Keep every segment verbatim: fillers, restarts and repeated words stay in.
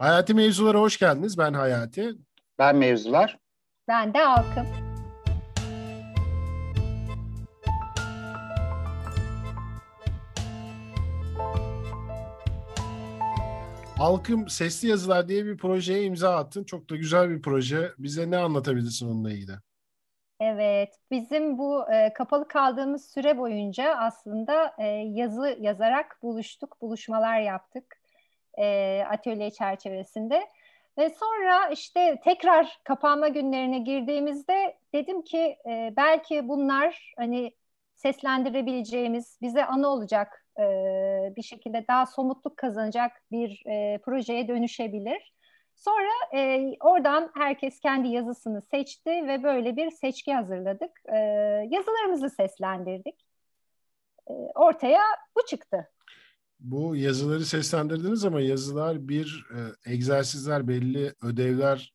Hayati Mevzulara hoş geldiniz. Ben Hayati. Ben Mevzular. Ben de Halkım. Halkım Sesli Yazılar diye bir projeye imza attın. Çok da güzel bir proje. Bize ne anlatabilirsin onunla ilgili? Evet, bizim bu e, kapalı kaldığımız süre boyunca aslında e, yazı yazarak buluştuk, buluşmalar yaptık e, atölye çerçevesinde. Ve sonra işte tekrar kapanma günlerine girdiğimizde dedim ki e, belki bunlar hani seslendirebileceğimiz, bize anı olacak e, bir şekilde daha somutluk kazanacak bir e, projeye dönüşebilir. Sonra e, oradan herkes kendi yazısını seçti ve böyle bir seçki hazırladık. E, yazılarımızı seslendirdik. E, ortaya bu çıktı. Bu yazıları seslendirdiniz ama yazılar bir e, egzersizler, belli ödevler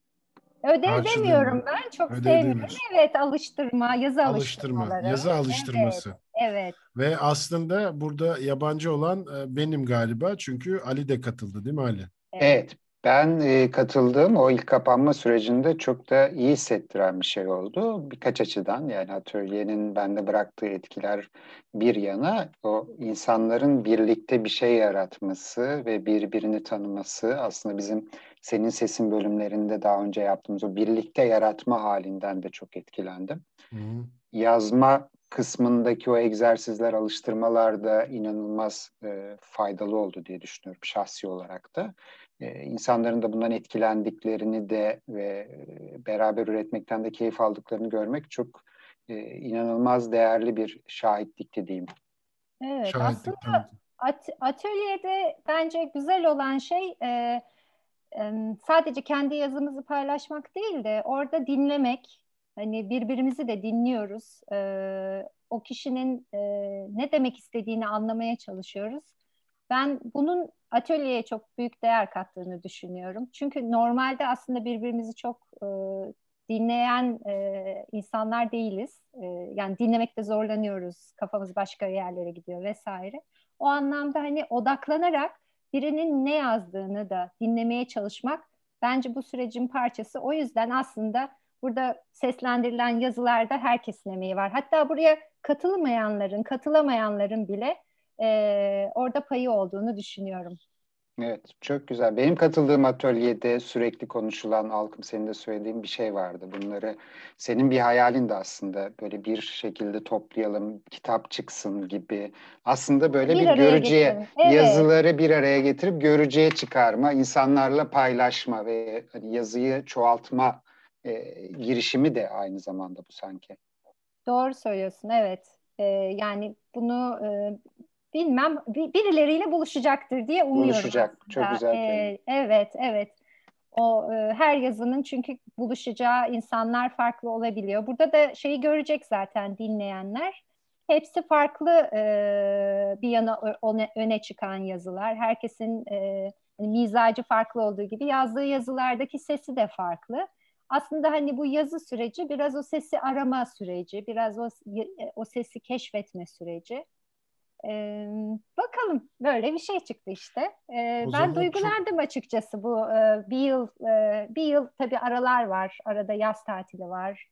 Ödev karşılığında. demiyorum ben, çok Ödev sevmiyorum. demiyorsun. Evet, alıştırma, yazı Alıştırma, alıştırmaları. yazı Evet, alıştırması. evet. Ve aslında burada yabancı olan e, benim galiba. Çünkü Ali de katıldı, değil mi Ali? Evet. Evet, ben e, katıldığım o ilk kapanma sürecinde çok da iyi hissettiren bir şey oldu. Birkaç açıdan yani atölyenin bende bıraktığı etkiler bir yana o insanların birlikte bir şey yaratması ve birbirini tanıması aslında bizim Senin Sesin bölümlerinde daha önce yaptığımız o birlikte yaratma halinden de çok etkilendim. Hı hı. Yazma kısmındaki o egzersizler, alıştırmalar da inanılmaz e, faydalı oldu diye düşünüyorum şahsi olarak da. E, insanların da bundan etkilendiklerini de ve e, beraber üretmekten de keyif aldıklarını görmek çok e, inanılmaz değerli bir şahitlikti diyeyim. Evet, aslında Şahitlik, evet. at- atölyede bence güzel olan şey e, e, sadece kendi yazımızı paylaşmak değil de orada dinlemek. Hani birbirimizi de dinliyoruz. E, o kişinin e, ne demek istediğini anlamaya çalışıyoruz. Ben bunun atölyeye çok büyük değer kattığını düşünüyorum. Çünkü normalde aslında birbirimizi çok e, dinleyen e, insanlar değiliz. E, yani dinlemekte zorlanıyoruz. Kafamız başka yerlere gidiyor vesaire. O anlamda hani odaklanarak birinin ne yazdığını da dinlemeye çalışmak bence bu sürecin parçası. O yüzden aslında burada seslendirilen yazılarda herkesin emeği var. Hatta buraya katılmayanların, katılamayanların bile e, orada payı olduğunu düşünüyorum. Evet, çok güzel. Benim katıldığım atölyede sürekli konuşulan, Alkım senin de söylediğin bir şey vardı. Bunları senin bir hayalin de aslında böyle bir şekilde toplayalım, kitap çıksın gibi. Aslında böyle Bir bir araya görücüye, getirin. Evet, yazıları bir araya getirip görücüye çıkarma, insanlarla paylaşma ve hani yazıyı çoğaltma e, girişimi de aynı zamanda bu sanki. doğru söylüyorsun. Evet. E, yani bunu e, bilmem bir- birileriyle buluşacaktır diye umuyorum Buluşacak. Çok aslında. güzel kelime. E, evet, evet. O e, her yazının çünkü buluşacağı insanlar farklı olabiliyor. Burada da şeyi görecek zaten dinleyenler. Hepsi farklı e, bir yana öne, öne çıkan yazılar. Herkesin e, hani mizacı farklı olduğu gibi yazdığı yazılardaki sesi de farklı. Aslında hani bu yazı süreci biraz o sesi arama süreci, biraz o o sesi keşfetme süreci. Ee, bakalım böyle bir şey çıktı işte. Ee, O ben zaman çok duygulandım açıkçası bu e, bir yıl e, bir yıl tabii aralar var. Arada yaz tatili var.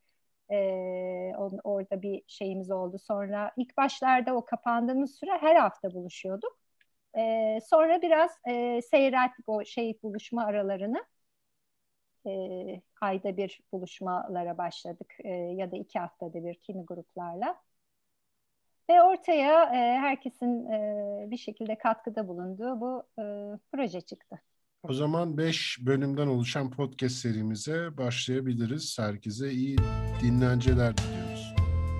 Ee, on- orada bir şeyimiz oldu. Sonra ilk başlarda o kapandığımız süre her hafta buluşuyorduk. Ee, sonra biraz e, seyrelttik o şey buluşma aralarını. Ee, ayda bir buluşmalara başladık e, ya da iki haftada bir kimi gruplarla. Ve ortaya e, herkesin e, bir şekilde katkıda bulunduğu bu e, proje çıktı. O zaman beş bölümden oluşan podcast serimize başlayabiliriz. Herkese iyi dinlenceler diliyoruz.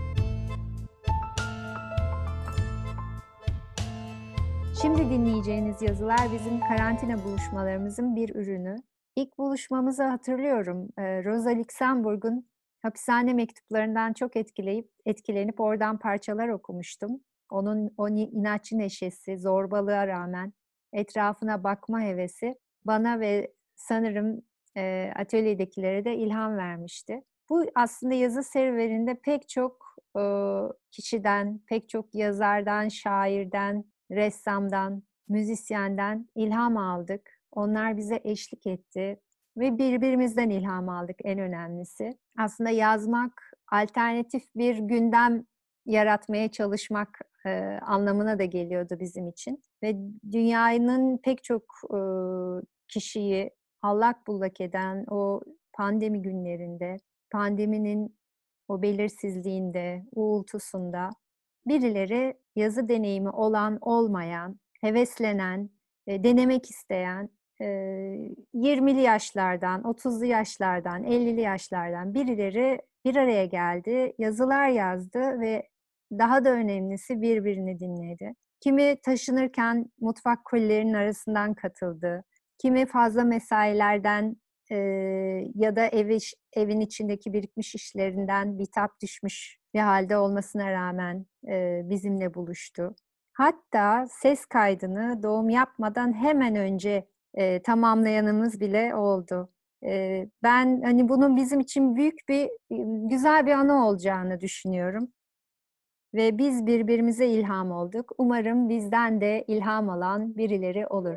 Şimdi dinleyeceğiniz yazılar bizim karantina buluşmalarımızın bir ürünü. İlk buluşmamızı hatırlıyorum. Ee, Rosa Luxemburg'un hapishane mektuplarından çok etkileyip etkilenip oradan parçalar okumuştum. Onun o ni- inatçı neşesi, zorbalığa rağmen etrafına bakma hevesi bana ve sanırım e, atölyedekilere de ilham vermişti. Bu aslında yazı serüveninde pek çok e, kişiden, pek çok yazardan, şairden, ressamdan, müzisyenden ilham aldık. Onlar bize eşlik etti ve birbirimizden ilham aldık en önemlisi. Aslında yazmak alternatif bir gündem yaratmaya çalışmak e, anlamına da geliyordu bizim için. Ve dünyanın pek çok e, kişiyi allak bullak eden o pandemi günlerinde, pandeminin o belirsizliğinde, uğultusunda birileri yazı deneyimi olan, olmayan, heveslenen, e, denemek isteyen, e, yirmili yaşlardan, otuzlu yaşlardan, ellili yaşlardan birileri bir araya geldi, yazılar yazdı ve daha da önemlisi birbirini dinledi. Kimi taşınırken mutfak kolilerinin arasından katıldı, kimi fazla mesailerden e, ya da ev iş, evin içindeki birikmiş işlerinden bitap düşmüş bir halde olmasına rağmen e, bizimle buluştu. Hatta ses kaydını doğum yapmadan hemen önce e, tamamlayanımız bile oldu. E, ben hani bunun bizim için büyük bir, güzel bir anı olacağını düşünüyorum. Ve biz birbirimize ilham olduk. Umarım bizden de ilham alan birileri olur.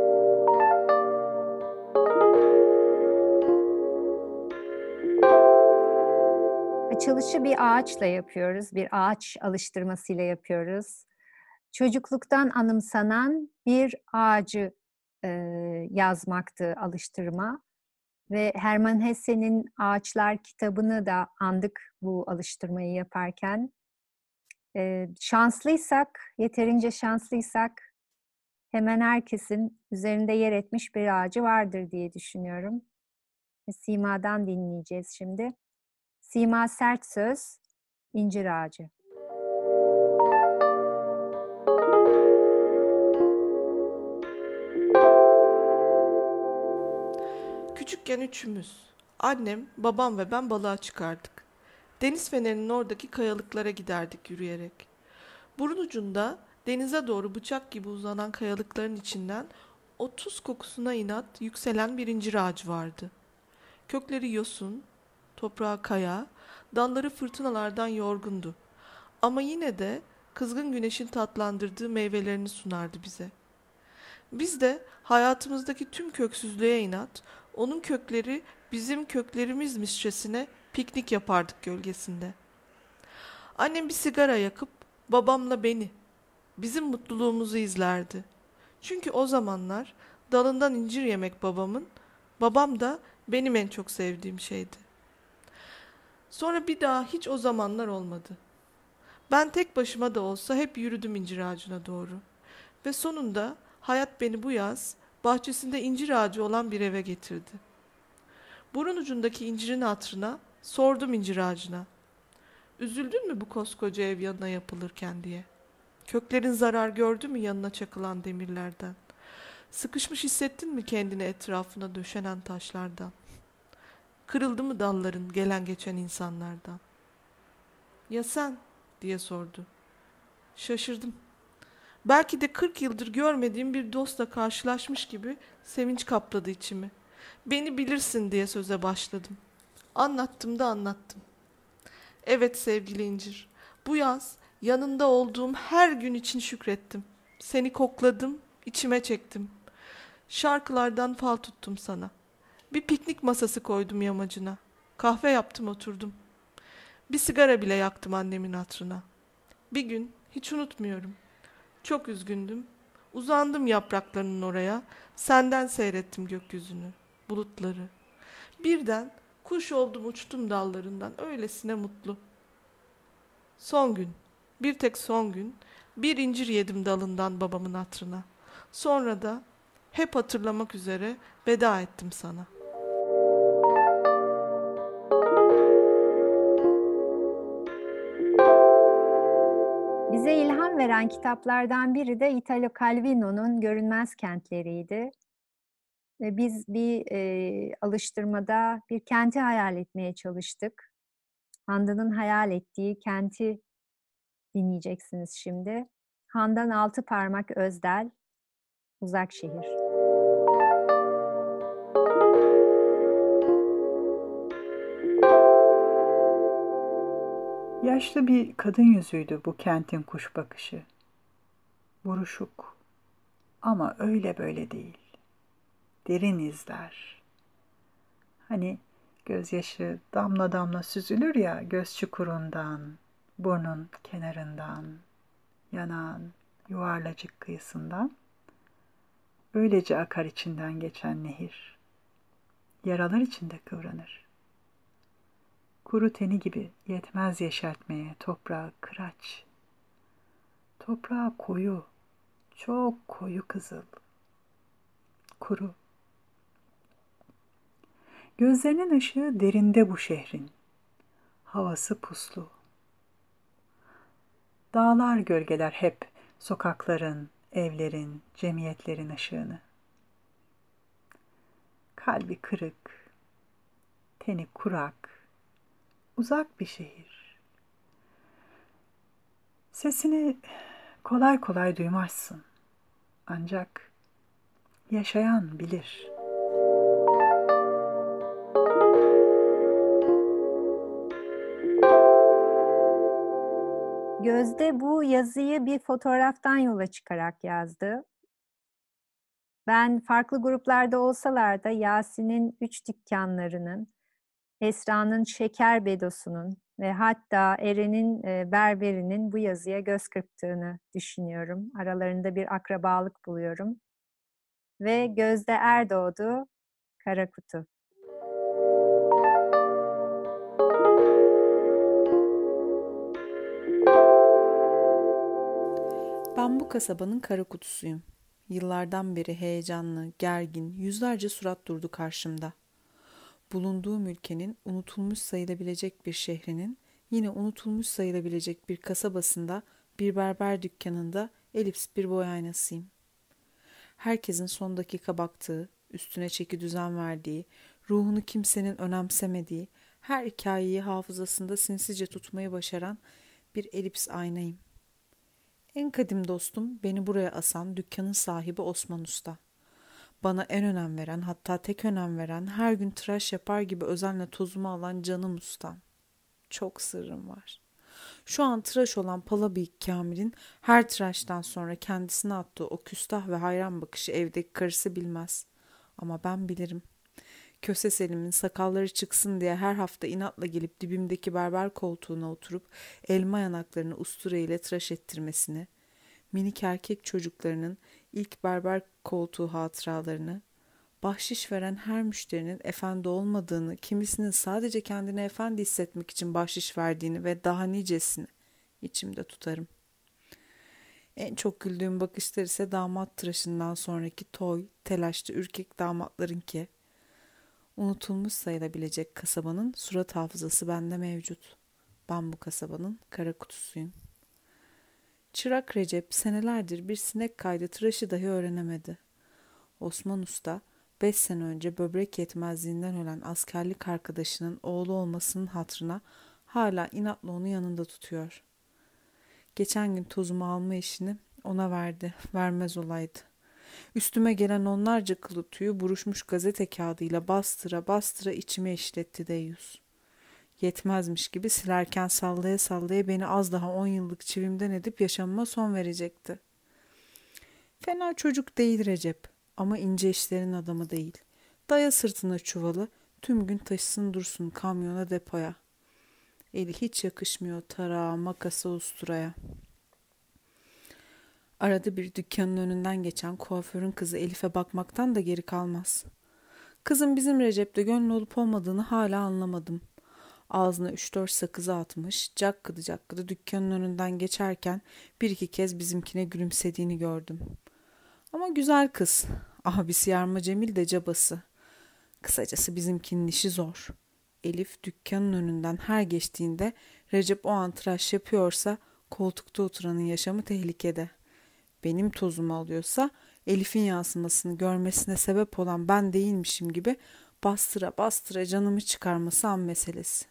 Açılışı bir ağaçla yapıyoruz, bir ağaç alıştırmasıyla yapıyoruz. Çocukluktan anımsanan bir ağacı e, yazmaktı alıştırma. Ve Hermann Hesse'nin Ağaçlar kitabını da andık bu alıştırmayı yaparken. E, şanslıysak, yeterince şanslıysak hemen herkesin üzerinde yer etmiş bir ağacı vardır diye düşünüyorum. Sima'dan dinleyeceğiz şimdi. Sima Sertsöz, İncir Ağacı. Küçükken üçümüz, annem, babam ve ben balığa çıkardık. Deniz fenerinin oradaki kayalıklara giderdik yürüyerek. Burun ucunda denize doğru bıçak gibi uzanan kayalıkların içinden o tuz kokusuna inat yükselen bir incir ağacı vardı. Kökleri yosun, toprağa kaya, dalları fırtınalardan yorgundu. Ama yine de kızgın güneşin tatlandırdığı meyvelerini sunardı bize. Biz de hayatımızdaki tüm köksüzlüğe inat, onun kökleri bizim köklerimizmişçesine piknik yapardık gölgesinde. Annem bir sigara yakıp babamla beni, bizim mutluluğumuzu izlerdi. Çünkü o zamanlar dalından incir yemek babamın, babam da benim en çok sevdiğim şeydi. Sonra bir daha hiç o zamanlar olmadı. Ben tek başıma da olsa hep yürüdüm incir ağacına doğru. Ve sonunda hayat beni bu yaz bahçesinde incir ağacı olan bir eve getirdi. Burun ucundaki incirin hatırına sordum incir ağacına. Üzüldün mü bu koskoca ev yanına yapılırken diye? Köklerin zarar gördü mü yanına çakılan demirlerden? Sıkışmış hissettin mi kendini etrafına döşenen taşlardan? Kırıldı mı dalların gelen geçen insanlardan? Ya sen? Diye sordu. Şaşırdım. Belki de kırk yıldır görmediğim bir dostla karşılaşmış gibi sevinç kapladı içimi. Beni bilirsin diye söze başladım. Anlattım da anlattım. Evet sevgili incir, bu yaz yanında olduğum her gün için şükrettim. Seni kokladım, içime çektim. Şarkılardan fal tuttum sana. Bir piknik masası koydum yamacına. Kahve yaptım oturdum. Bir sigara bile yaktım annemin hatırına. Bir gün hiç unutmuyorum. Çok üzgündüm. Uzandım yapraklarının oraya. Senden seyrettim gökyüzünü, bulutları. Birden kuş oldum uçtum dallarından öylesine mutlu. Son gün, bir tek son gün bir incir yedim dalından babamın hatırına. Sonra da hep hatırlamak üzere veda ettim sana. Bize ilham veren kitaplardan biri de Italo Calvino'nun Görünmez Kentleriydi. Ve biz bir e, alıştırmada bir kenti hayal etmeye çalıştık. Handan'ın hayal ettiği kenti dinleyeceksiniz şimdi. Handan Altıparmak Özdel, Uzak Şehir. Yaşlı bir kadın yüzüydü bu kentin kuş bakışı. Buruşuk ama öyle böyle değil. derin izler. Hani gözyaşı damla damla süzülür ya göz çukurundan, burnun kenarından, yanağın yuvarlacık kıyısından. Öylece akar içinden geçen nehir. Yaralar içinde kıvranır. Kuru teni gibi yetmez yeşertmeye toprağı kıraç. Toprağı koyu, çok koyu kızıl. Kuru. Gözlerinin ışığı derinde bu şehrin. Havası puslu. Dağlar gölgeler hep sokakların, evlerin, cemiyetlerin ışığını. Kalbi kırık, teni kurak, uzak bir şehir. Sesini kolay kolay duymazsın. Ancak yaşayan bilir. Gözde bu yazıyı bir fotoğraftan yola çıkarak yazdı. Ben farklı gruplarda olsalar da Yasin'in üç dükkanlarının, Esra'nın şeker bedosunun ve hatta Eren'in e, berberinin bu yazıya göz kırptığını düşünüyorum. Aralarında bir akrabalık buluyorum. Ve Gözde Erdoğdu, Kara Kutu. Ben bu kasabanın kara kutusuyum. Yıllardan beri heyecanlı, gergin, yüzlerce surat durdu karşımda. Bulunduğum ülkenin unutulmuş sayılabilecek bir şehrinin, yine unutulmuş sayılabilecek bir kasabasında, bir berber dükkanında elips bir boy aynasıyım. Herkesin son dakika baktığı, üstüne çeki düzen verdiği, ruhunu kimsenin önemsemediği, her hikayeyi hafızasında sinsice tutmayı başaran bir elips aynayım. En kadim dostum beni buraya asan dükkanın sahibi Osman Usta. Bana en önem veren, hatta tek önem veren, her gün tıraş yapar gibi özenle tozumu alan canım ustam. Çok sırrım var. Şu an tıraş olan Palabıyık Kamil'in her tıraştan sonra kendisine attığı o küstah ve hayran bakışı evdeki karısı bilmez. Ama ben bilirim. Köse Selim'in sakalları çıksın diye her hafta inatla gelip dibimdeki berber koltuğuna oturup elma yanaklarını ustura ile tıraş ettirmesini, minik erkek çocuklarının ilk berber koltuğu hatıralarını, bahşiş veren her müşterinin efendi olmadığını, kimisinin sadece kendini efendi hissetmek için bahşiş verdiğini ve daha nicesini içimde tutarım. En çok güldüğüm bakışlar ise damat tıraşından sonraki toy, telaşlı ürkek damatlarınki. Unutulmuş sayılabilecek kasabanın surat hafızası bende mevcut. Ben bu kasabanın kara kutusuyum. Çırak Recep senelerdir bir sinek kaydı tıraşı dahi öğrenemedi. Osman Usta beş sene önce böbrek yetmezliğinden ölen askerlik arkadaşının oğlu olmasının hatırına hala inatla onu yanında tutuyor. Geçen gün tozumu alma işini ona verdi, vermez olaydı. Üstüme gelen onlarca kılı tüyü buruşmuş gazete kağıdıyla bastıra bastıra içime işletti deyyus. Yetmezmiş gibi silerken sallaya sallaya beni az daha on yıllık çivimden edip yaşamıma son verecekti. Fena çocuk değil Recep ama ince işlerin adamı değil. Daya sırtına çuvalı, tüm gün taşısın dursun kamyona depoya. Eli hiç yakışmıyor tarağa, makasa, usturaya. Arada bir dükkanın önünden geçen kuaförün kızı Elif'e bakmaktan da geri kalmaz. Kızın bizim Recep'te gönlü olup olmadığını hala anlamadım. Ağzına üç dört sakızı atmış, cakkıdı cakkıdı dükkanın önünden geçerken bir iki kez bizimkine gülümsediğini gördüm. Ama güzel kız. Abisi Yarma Cemil de cabası. Kısacası bizimkinin işi zor. Elif dükkanın önünden her geçtiğinde Recep o an tıraş yapıyorsa koltukta oturanın yaşamı tehlikede. Benim tozumu alıyorsa Elif'in yansımasını görmesine sebep olan ben değilmişim gibi bastıra bastıra canımı çıkarması an meselesi.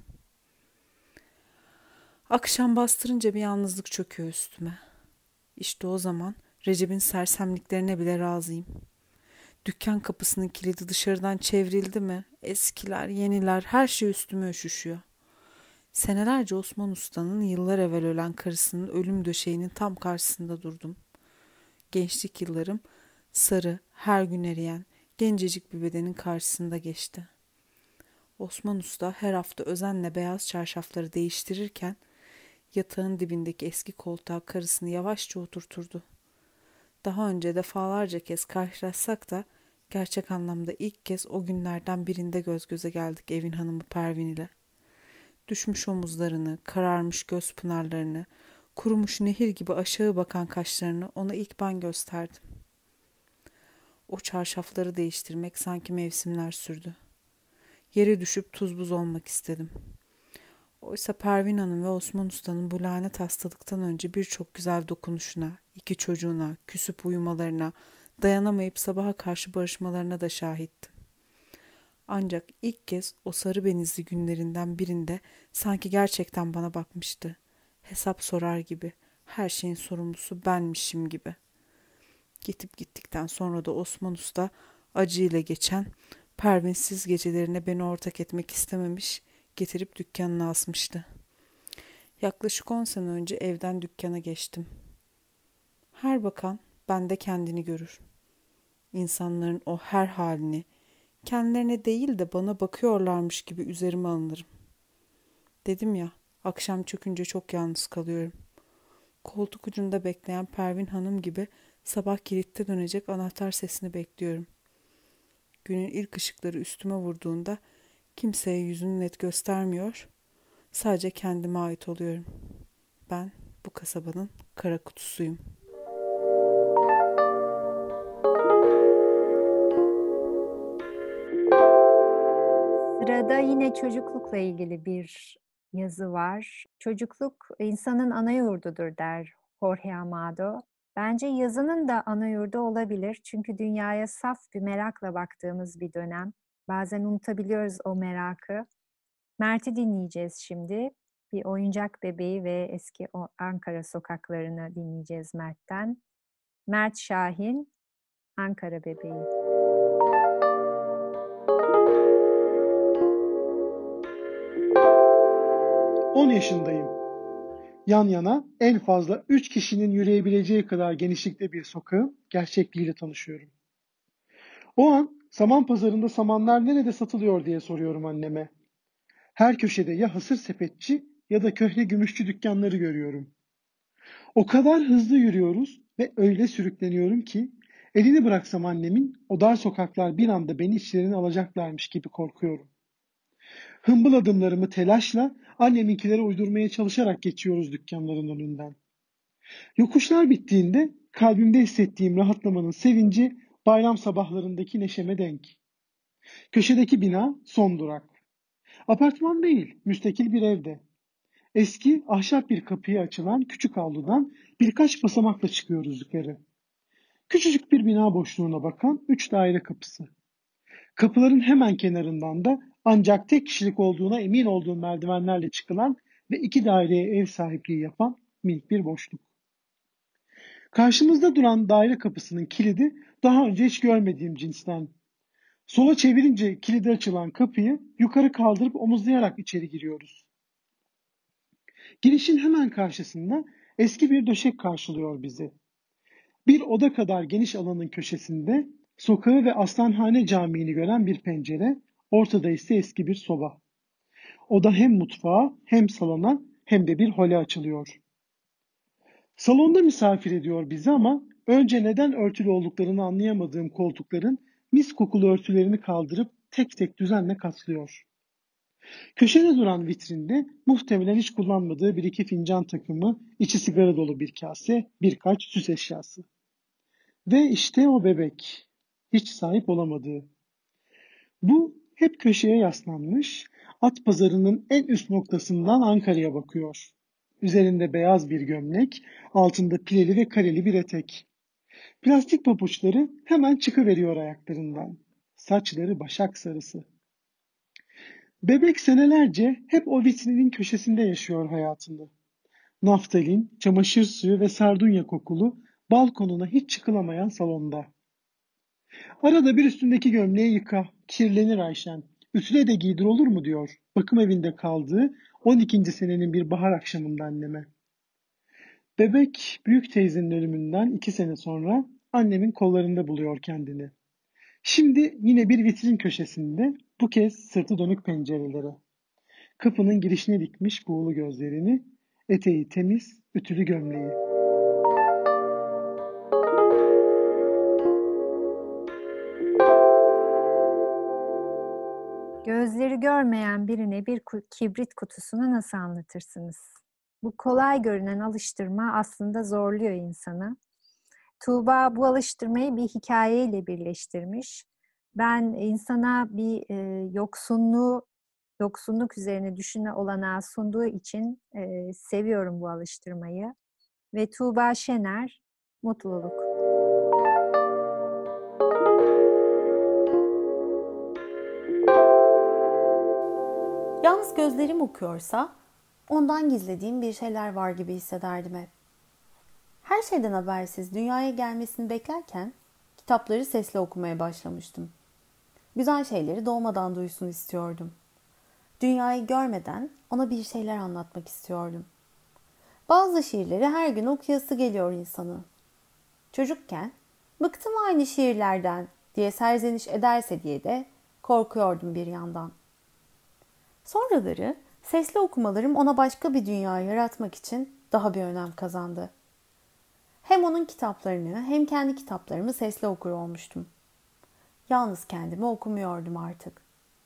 Akşam bastırınca bir yalnızlık çöküyor üstüme. İşte o zaman Recep'in sersemliklerine bile razıyım. Dükkan kapısının kilidi dışarıdan çevrildi mi, eskiler, yeniler her şey üstüme üşüşüyor. Senelerce Osman Usta'nın yıllar evvel ölen karısının ölüm döşeğinin tam karşısında durdum. Gençlik yıllarım sarı, her gün eriyen, gencecik bir bedenin karşısında geçti. Osman Usta her hafta özenle beyaz çarşafları değiştirirken yatağın dibindeki eski koltuğa karısını yavaşça oturturdu. Daha önce defalarca kez karşılaşsak da gerçek anlamda ilk kez o günlerden birinde göz göze geldik evin hanımı Pervin ile. Düşmüş omuzlarını, kararmış göz pınarlarını, kurumuş nehir gibi aşağı bakan kaşlarını ona ilk ben gösterdim. O çarşafları değiştirmek sanki mevsimler sürdü. Yere düşüp tuz buz olmak istedim. Oysa Pervin Hanım ve Osman Usta'nın bu lanet hastalıktan önce birçok güzel dokunuşuna, iki çocuğuna, küsüp uyumalarına, dayanamayıp sabaha karşı barışmalarına da şahittim. Ancak ilk kez o sarı benizli günlerinden birinde sanki gerçekten bana bakmıştı. Hesap sorar gibi, her şeyin sorumlusu benmişim gibi. Gitip gittikten sonra da Osman Usta acıyla geçen, Pervinsiz gecelerine beni ortak etmek istememiş, getirip dükkanına asmıştı. Yaklaşık on sene önce evden dükkana geçtim. Her bakan bende kendini görür. İnsanların o her halini, kendilerine değil de bana bakıyorlarmış gibi üzerime alınırım. Dedim ya, akşam çökünce çok yalnız kalıyorum. Koltuk ucunda bekleyen Pervin Hanım gibi sabah kilitte dönecek anahtar sesini bekliyorum. Günün ilk ışıkları üstüme vurduğunda kimseye yüzünü net göstermiyor, sadece kendime ait oluyorum. Ben bu kasabanın kara kutusuyum. Sırada yine çocuklukla ilgili bir yazı var. Çocukluk insanın ana yurdudur der Jorge Amado. Bence yazının da ana yurdu olabilir. Çünkü dünyaya saf bir merakla baktığımız bir dönem. Bazen unutabiliyoruz o merakı. Mert'i dinleyeceğiz şimdi. Bir oyuncak bebeği ve eski o Ankara sokaklarını dinleyeceğiz Mert'ten. Mert Şahin, Ankara Bebeği. on yaşındayım. Yan yana en fazla üç kişinin yürüyebileceği kadar genişlikte bir sokağın gerçekliğiyle tanışıyorum. O an saman pazarında samanlar nerede satılıyor diye soruyorum anneme. Her köşede ya hasır sepetçi ya da köhne gümüşçü dükkanları görüyorum. O kadar hızlı yürüyoruz ve öyle sürükleniyorum ki elini bıraksam annemin o dar sokaklar bir anda beni içlerine alacaklarmış gibi korkuyorum. Hımbıl adımlarımı telaşla anneminkilere uydurmaya çalışarak geçiyoruz dükkanların önünden. Yokuşlar bittiğinde kalbimde hissettiğim rahatlamanın sevinci bayram sabahlarındaki neşeme denk. Köşedeki bina son durak. Apartman değil, müstakil bir evde. Eski ahşap bir kapıya açılan küçük avludan birkaç basamakla çıkıyoruz yukarı. Küçücük bir bina boşluğuna bakan üç daire kapısı. Kapıların hemen kenarından da ancak tek kişilik olduğuna emin olduğum merdivenlerle çıkılan ve iki daireye ev sahipliği yapan minik bir boşluk. Karşımızda duran daire kapısının kilidi daha önce hiç görmediğim cinsten. Sola çevirince kilidi açılan kapıyı yukarı kaldırıp omuzlayarak içeri giriyoruz. Girişin hemen karşısında eski bir döşek karşılıyor bizi. Bir oda kadar geniş alanın köşesinde sokağı ve Aslanhane Camii'ni gören bir pencere, ortada ise eski bir soba. Oda hem mutfağa hem salona hem de bir hole açılıyor. Salonda misafir ediyor bizi ama önce neden örtülü olduklarını anlayamadığım koltukların mis kokulu örtülerini kaldırıp tek tek düzenle katlıyor. Köşede duran vitrinde muhtemelen hiç kullanmadığı bir iki fincan takımı, içi sigara dolu bir kase, birkaç süs eşyası. Ve işte o bebek, hiç sahip olamadığı. Bu hep köşeye yaslanmış, at pazarının en üst noktasından Ankara'ya bakıyor. Üzerinde beyaz bir gömlek, altında pileli ve kareli bir etek. Plastik pabuçları hemen çıkıveriyor ayaklarından. Saçları başak sarısı. Bebek senelerce hep o vitrinin köşesinde yaşıyor hayatını. Naftalin, çamaşır suyu ve sardunya kokulu, balkonuna hiç çıkılamayan salonda. Arada bir üstündeki gömleği yıka, kirlenir Ayşen. Ütüle de giydir olur mu diyor. Bakım evinde kaldığı on ikinci senenin bir bahar akşamında anneme. Bebek büyük teyzenin ölümünden iki sene sonra annemin kollarında buluyor kendini. Şimdi yine bir vitrin köşesinde, bu kez sırtı dönük pencerelere. Kapının girişine dikmiş buğulu gözlerini, eteği temiz, ütülü gömleği. Gözleri görmeyen birine bir kibrit kutusunu nasıl anlatırsınız? Bu kolay görünen alıştırma aslında zorluyor insanı. Tuğba bu alıştırmayı bir hikayeyle birleştirmiş. Ben insana bir e, yoksunluğu, yoksunluk üzerine düşünme olanağı sunduğu için e, seviyorum bu alıştırmayı. Ve Tuğba Şener, mutluluk. Yalnız gözlerim okuyorsa ondan gizlediğim bir şeyler var gibi hissederdim hep. Her şeyden habersiz dünyaya gelmesini beklerken kitapları sesli okumaya başlamıştım. Güzel şeyleri doğmadan duysun istiyordum. Dünyayı görmeden ona bir şeyler anlatmak istiyordum. Bazı şiirleri her gün okuyası geliyor insanın. Çocukken bıktım aynı şiirlerden diye serzeniş ederse diye de korkuyordum bir yandan. Sonraları sesli okumalarım ona başka bir dünya yaratmak için daha bir önem kazandı. Hem onun kitaplarını hem kendi kitaplarımı sesli okur olmuştum. Yalnız kendimi okumuyordum artık.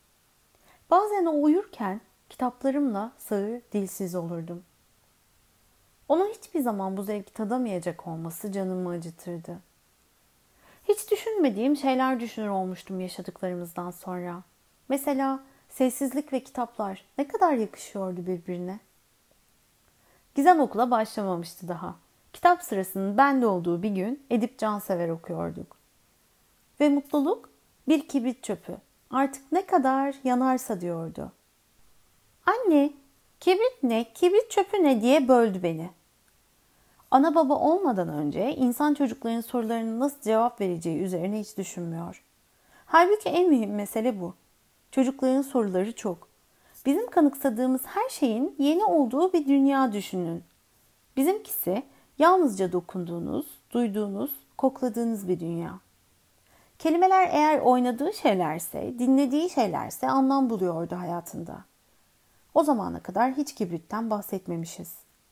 Bazen o uyurken kitaplarımla sağır, dilsiz olurdum. Onun hiçbir zaman bu zevki tadamayacak olması canımı acıtırdı. Hiç düşünmediğim şeyler düşünür olmuştum yaşadıklarımızdan sonra. Mesela sessizlik ve kitaplar ne kadar yakışıyordu birbirine. Gizem okula başlamamıştı daha. Kitap sırasının bende olduğu bir gün Edip Cansever okuyorduk. Ve mutluluk bir kibrit çöpü. Artık ne kadar yanarsa diyordu. Anne, kibrit ne, kibrit çöpü ne diye böldü beni. Ana baba olmadan önce insan çocukların sorularına nasıl cevap vereceği üzerine hiç düşünmüyor. Halbuki en mühim mesele bu. Çocukların soruları çok. Bizim kanıksadığımız her şeyin yeni olduğu bir dünya düşünün. Bizimkisi yalnızca dokunduğunuz, duyduğunuz, kokladığınız bir dünya. Kelimeler eğer oynadığı şeylerse, dinlediği şeylerse anlam buluyordu hayatında. O zamana kadar hiç kibritten bahsetmemişiz.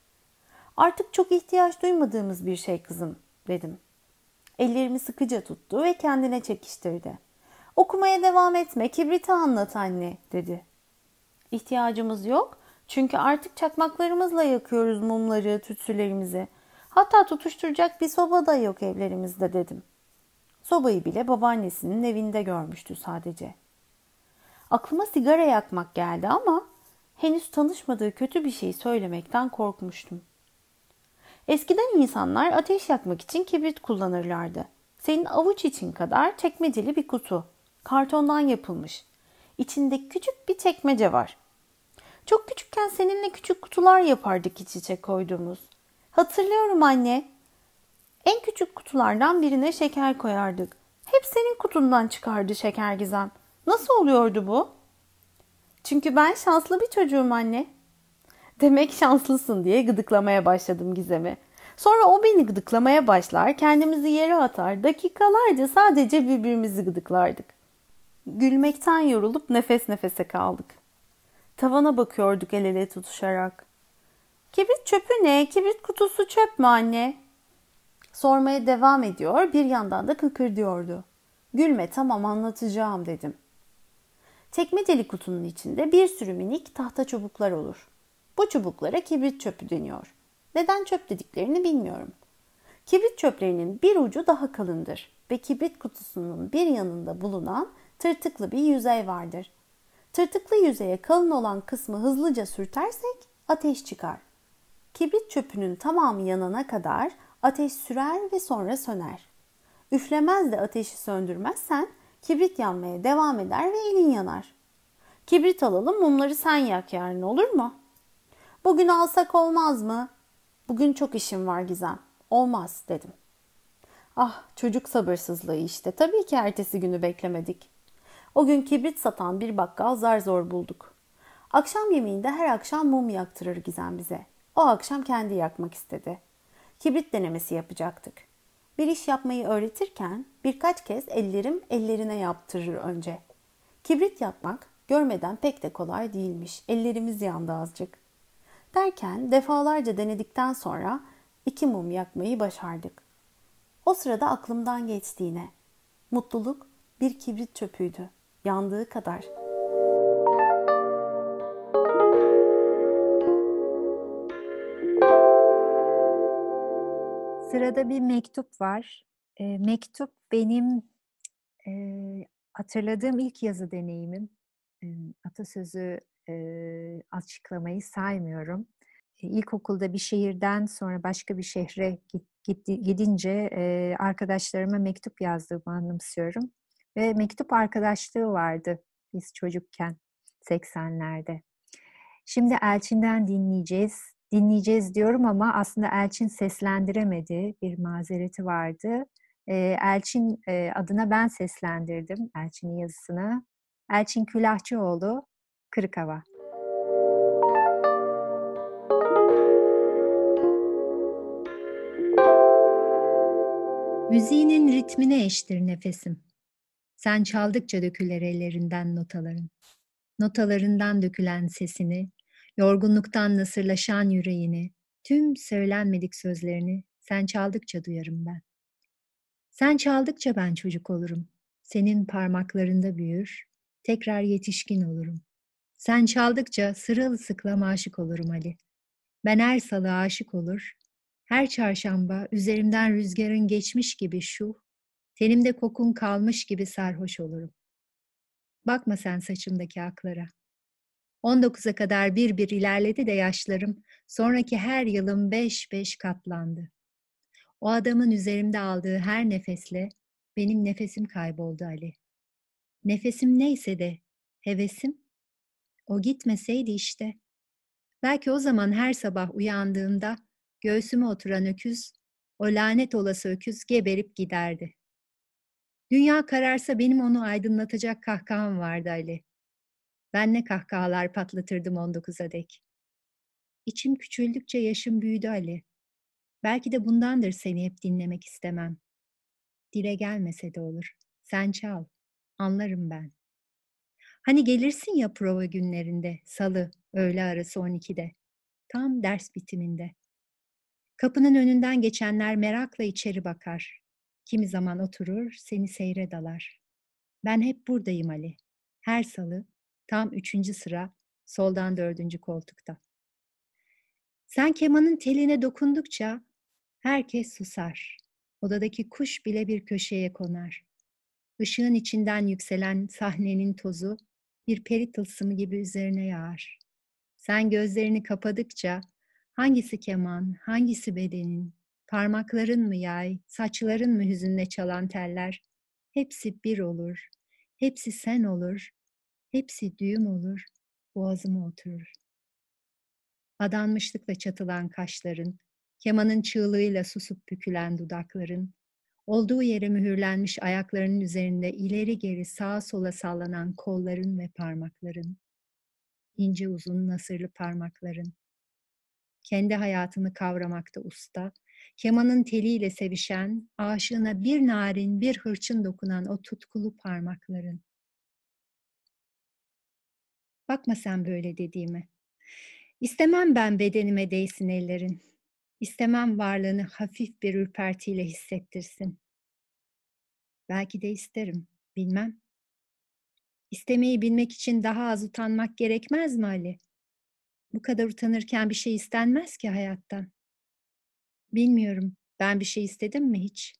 Artık çok ihtiyaç duymadığımız bir şey kızım, dedim. Ellerimi sıkıca tuttu ve kendine çekiştirdi. Okumaya devam etme, kibriti anlat anne, dedi. İhtiyacımız yok çünkü artık çakmaklarımızla yakıyoruz mumları, tütsülerimizi. Hatta tutuşturacak bir soba da yok evlerimizde, dedim. Sobayı bile babaannesinin evinde görmüştü sadece. Aklıma sigara yakmak geldi ama henüz tanışmadığı kötü bir şey söylemekten korkmuştum. Eskiden insanlar ateş yakmak için kibrit kullanırlardı. Senin avuç için kadar çekmeceli bir kutu. Kartondan yapılmış. İçinde küçük bir çekmece var. Çok küçükken seninle küçük kutular yapardık iç içe koyduğumuz. Hatırlıyorum anne. En küçük kutulardan birine şeker koyardık. Hep senin kutundan çıkardı şeker Gizem. Nasıl oluyordu bu? Çünkü ben şanslı bir çocuğum anne. Demek şanslısın diye gıdıklamaya başladım Gizem'i. Sonra o beni gıdıklamaya başlar, kendimizi yere atar, dakikalarca sadece birbirimizi gıdıklardık. Gülmekten yorulup nefes nefese kaldık. Tavana bakıyorduk el ele tutuşarak. Kibrit çöpü ne? Kibrit kutusu çöp mü anne? Sormaya devam ediyor, bir yandan da kıkırdıyordu. Gülme, tamam anlatacağım, dedim. Çekmeceli kutunun içinde bir sürü minik tahta çubuklar olur. Bu çubuklara kibrit çöpü deniyor. Neden çöp dediklerini bilmiyorum. Kibrit çöplerinin bir ucu daha kalındır ve kibrit kutusunun bir yanında bulunan tırtıklı bir yüzey vardır. Tırtıklı yüzeye kalın olan kısmı hızlıca sürtersek ateş çıkar. Kibrit çöpünün tamamı yanana kadar ateş sürer ve sonra söner. Üflemez de ateşi söndürmezsen kibrit yanmaya devam eder ve elin yanar. Kibrit alalım, mumları sen yak yarın, olur mu? Bugün alsak olmaz mı? Bugün çok işim var Gizem. Olmaz, dedim. Ah, çocuk sabırsızlığı işte. Tabii ki ertesi günü beklemedik. O gün kibrit satan bir bakkal zar zor bulduk. Akşam yemeğinde her akşam mum yaktırır Gizem bize. O akşam kendi yakmak istedi. Kibrit denemesi yapacaktık. Bir iş yapmayı öğretirken birkaç kez ellerim ellerine yaptırır önce. Kibrit yakmak görmeden pek de kolay değilmiş. Ellerimiz yandı azıcık. Derken defalarca denedikten sonra iki mum yakmayı başardık. O sırada aklımdan geçti yine. Mutluluk bir kibrit çöpüydü. Yandığı kadar. Sırada bir mektup var. E, mektup benim e, hatırladığım ilk yazı deneyimim. E, atasözü e, açıklamayı saymıyorum. E, ilkokulda bir şehirden sonra başka bir şehre git, gitti, gidince e, arkadaşlarıma mektup yazdığımı anımsıyorum. Ve mektup arkadaşlığı vardı biz çocukken seksenlerde. Şimdi Elçin'den dinleyeceğiz. Dinleyeceğiz diyorum ama aslında Elçin seslendiremedi. Bir mazereti vardı. Ee, Elçin e, adına ben seslendirdim Elçin'in yazısını. Elçin Külahçıoğlu, Kırık Hava. Müziğinin ritmine eştir nefesim. Sen çaldıkça döküler ellerinden notaların. Notalarından dökülen sesini, yorgunluktan nasırlaşan yüreğini, tüm söylenmedik sözlerini sen çaldıkça duyarım ben. Sen çaldıkça ben çocuk olurum. Senin parmaklarında büyür, tekrar yetişkin olurum. Sen çaldıkça sırılsıklam aşık olurum Ali. Ben her salı aşık olur, her çarşamba üzerimden rüzgarın geçmiş gibi şuh, tenimde kokun kalmış gibi sarhoş olurum. Bakma sen saçımdaki aklara. on dokuza kadar bir bir ilerledi de yaşlarım, sonraki her yılım beş beş katlandı. O adamın üzerimde aldığı her nefesle benim nefesim kayboldu Ali. Nefesim neyse de hevesim, o gitmeseydi işte. Belki o zaman her sabah uyandığımda göğsüme oturan öküz, o lanet olası öküz geberip giderdi. Dünya kararsa benim onu aydınlatacak kahkaham vardı Ali. Ben ne kahkahalar patlatırdım on dokuza dek. İçim küçüldükçe yaşım büyüdü Ali. Belki de bundandır seni hep dinlemek istemem. Dile gelmese de olur. Sen çal. Anlarım ben. Hani gelirsin ya prova günlerinde, salı, öğle arası on ikide. Tam ders bitiminde. Kapının önünden geçenler merakla içeri bakar. Kimi zaman oturur, seni seyre dalar. Ben hep buradayım Ali. Her salı, tam üçüncü sıra, soldan dördüncü koltukta. Sen kemanın teline dokundukça herkes susar. Odadaki kuş bile bir köşeye konar. Işığın içinden yükselen sahnenin tozu bir peri tılsımı gibi üzerine yağar. Sen gözlerini kapadıkça hangisi keman, hangisi bedenin, parmakların mı yay, saçların mı hüzünle çalan teller, hepsi bir olur, hepsi sen olur, hepsi düğüm olur, boğazıma oturur. Adanmışlıkla çatılan kaşların, kemanın çığlığıyla susup bükülen dudakların, olduğu yere mühürlenmiş ayaklarının üzerinde ileri geri sağa sola sallanan kolların ve parmakların, ince uzun nasırlı parmakların, kendi hayatını kavramakta usta, kemanın teliyle sevişen, aşığına bir narin, bir hırçın dokunan o tutkulu parmakların. Bakma sen böyle dediğime. İstemem ben bedenime değsin ellerin. İstemem varlığını hafif bir ürpertiyle hissettirsin. Belki de isterim, bilmem. İstemeyi bilmek için daha az utanmak gerekmez mi Ali? Bu kadar utanırken bir şey istenmez ki hayattan. Bilmiyorum, ben bir şey istedim mi hiç?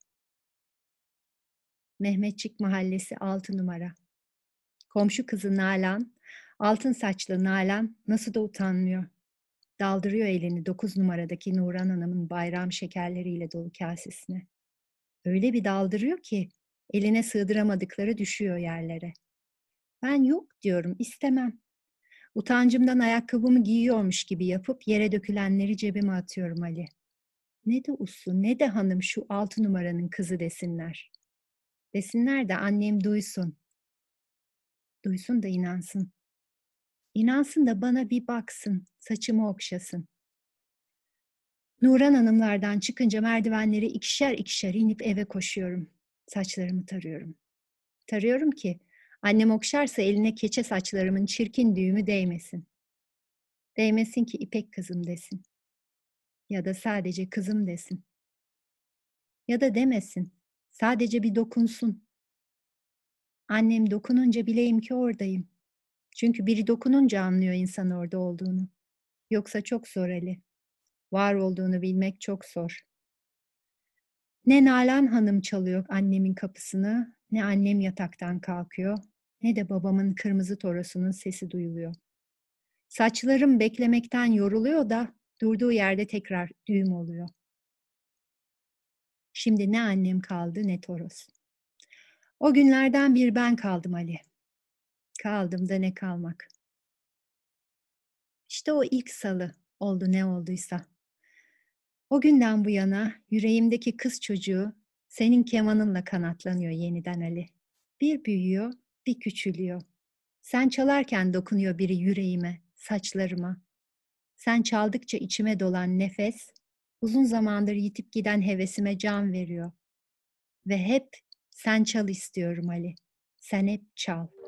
Mehmetçik Mahallesi altı numara. Komşu kızı Nalan, altın saçlı Nalan nasıl da utanmıyor. Daldırıyor elini dokuz numaradaki Nuran Hanım'ın bayram şekerleriyle dolu kasesine. Öyle bir daldırıyor ki eline sığdıramadıkları düşüyor yerlere. Ben yok diyorum, istemem. Utancımdan ayakkabımı giyiyormuş gibi yapıp yere dökülenleri cebime atıyorum Ali. Ne de uslu ne de hanım şu altı numaranın kızı desinler. Desinler de annem duysun. Duysun da inansın. İnansın da bana bir baksın, saçımı okşasın. Nuran Hanımlardan çıkınca merdivenleri ikişer ikişer inip eve koşuyorum. Saçlarımı tarıyorum. Tarıyorum ki annem okşarsa eline keçe saçlarımın çirkin düğümü değmesin. Değmesin ki İpek kızım desin. Ya da sadece kızım desin. Ya da demesin. Sadece bir dokunsun. Annem dokununca bileyim ki oradayım. Çünkü biri dokununca anlıyor insan orada olduğunu. Yoksa çok zor Ali. Var olduğunu bilmek çok zor. Ne Nalan Hanım çalıyor annemin kapısını, ne annem yataktan kalkıyor, ne de babamın kırmızı torosunun sesi duyuluyor. Saçlarım beklemekten yoruluyor da durduğu yerde tekrar düğüm oluyor. Şimdi ne annem kaldı ne toros. O günlerden bir ben kaldım Ali. Kaldım da ne kalmak. İşte o ilk salı oldu ne olduysa. O günden bu yana yüreğimdeki kız çocuğu senin kemanınla kanatlanıyor yeniden Ali. Bir büyüyor, bir küçülüyor. Sen çalarken dokunuyor biri yüreğime, saçlarıma. Sen çaldıkça içime dolan nefes, uzun zamandır yitip giden hevesime can veriyor. Ve hep sen çal istiyorum Ali. Sen hep çal.